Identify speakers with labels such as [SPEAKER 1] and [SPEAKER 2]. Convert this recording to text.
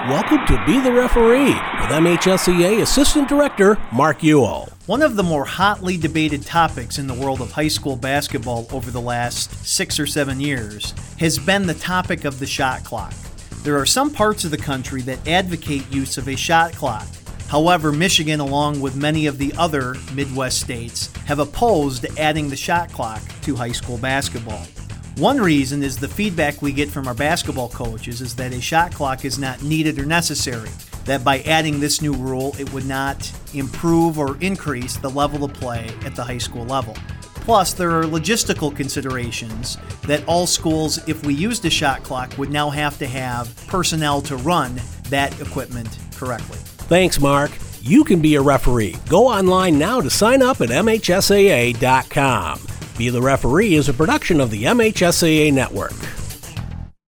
[SPEAKER 1] Welcome to Be the Referee with MHSAA Assistant Director Mark Ewell.
[SPEAKER 2] One of the more hotly debated topics in the world of high school basketball over the last 6 or 7 years has been the topic of the shot clock. There are some parts of the country that advocate use of a shot clock. However, Michigan, along with many of the other Midwest states, have opposed adding the shot clock to high school basketball. One reason is the feedback we get from our basketball coaches is that a shot clock is not needed or necessary, that by adding this new rule, it would not improve or increase the level of play at the high school level. Plus, there are logistical considerations that all schools, if we used a shot clock, would now have to have personnel to run that equipment correctly.
[SPEAKER 1] Thanks, Mark. You can be a referee. Go online now to sign up at MHSAA.com. Be the Referee is a production of the MHSAA Network.